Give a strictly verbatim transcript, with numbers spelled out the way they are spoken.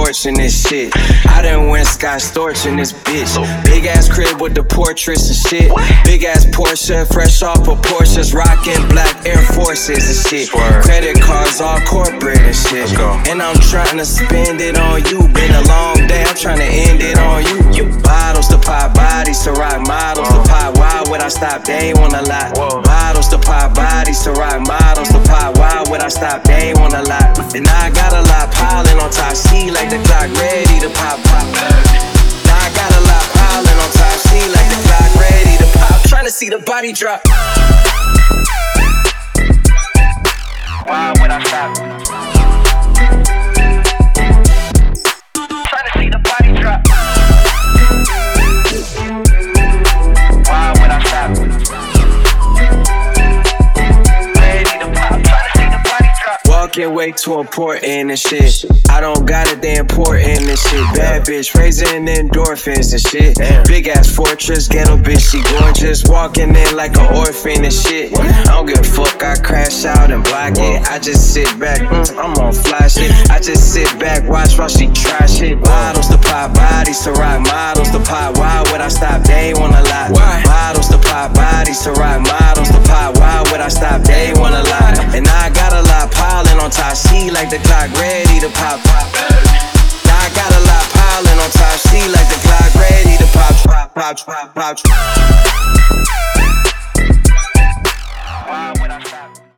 porch in this shit. I done went Scott Storch in this bitch. Big ass crib with the portraits and shit. Big ass Porsche, fresh off of Porsches, rocking black Air Forces and shit. Credit cards all corporate and shit. And I'm trying to spend it on you. Been a long day, I'm trying to end it on you. You bottles to pop bodies to rock models to pop. Why would I stop? They want a lot. Bottles to pop bodies to rock models to pop. Why would I stop? They want a lot. And now I got a lot piling on top. See like the clock ready to pop pop. Now I got a lot piling on top. See like the clock ready to pop. Trying to see the body drop. Why would I stop? Trying to see the body drop. Why would I stop? Ready to pop. Trying to see the body drop. Walking way too important and shit. I don't got it, they important and shit. Bad bitch, raising endorphins and shit. Big ass fortress, ghetto bitch, she gorgeous. Walking in like an orphan and shit. I don't give a fuck, I crash out and block it. I just sit back, mm, I'm on fly shit. I just sit back, watch while she try shit. Bottles to pop bodies to rock models to pop. Why would I stop? They want a lot. Bottles to pop bodies to rock models to pop. Why would I stop? They want a lot. And I got a lot piling on top. See like the clock ready to pop. Now I got a lot piling on top. See like the clock ready to pop, pop, pop, pop, pop.